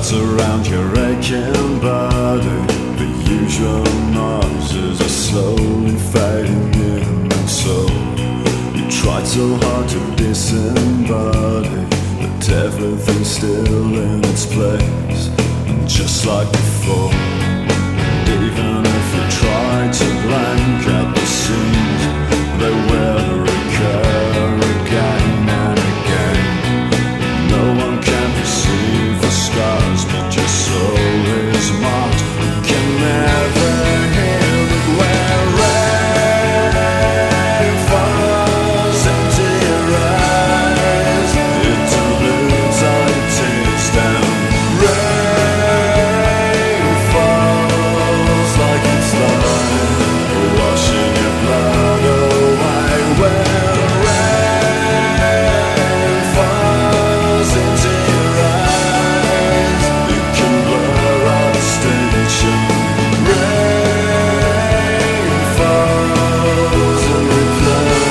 belts around your aching body. The usual noises are slowly fading in, and so you tried so hard to disembody, but everything's still in its place. And just like before, even if you try to blank out the scenes, they will recur again and again. No one can perceive the scars, but your soul is marked. You can never hear it where rain falls into your eyes. It dilutes all your tears down. Rain falls like it's light, washing your blood away. Where rain falls into your eyes, it can blur our distinction. Rain falls in reply.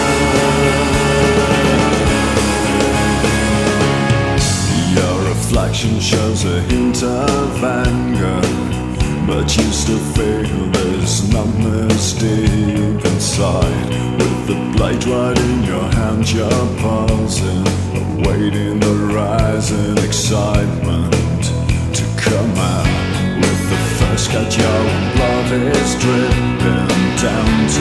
Your reflection shows a hint of anger, but you still feel there's numbness deep inside. With the blade right in your hand, you're pausing, awaiting the rising excitement to come out. With the first cut, your blood is dripping down to